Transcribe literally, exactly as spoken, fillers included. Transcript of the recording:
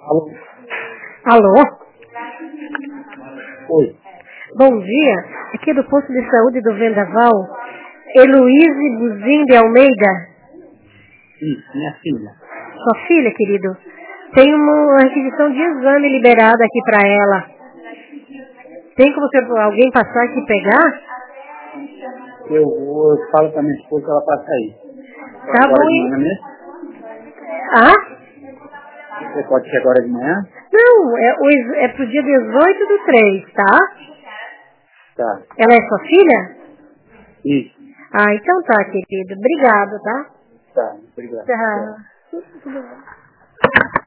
Alô? Alô? Oi. Bom dia. Aqui do posto de saúde do Vendaval, Heloíse Buzim de Almeida. Isso, minha filha. Sua filha, querido? Tem uma requisição de exame liberada aqui pra ela. Tem como você, alguém passar aqui e pegar? Eu, vou, eu falo pra minha esposa que ela passa aí. Tá Agora bom, de hein? manhã mesmo? Ah? Você pode ser agora de manhã? Não, é, o ex- é pro dia dezoito do três, tá? Tá. Ela é sua filha? Isso. Ah, então tá, querido. Obrigado, tá? Tá. Obrigado. Tchau.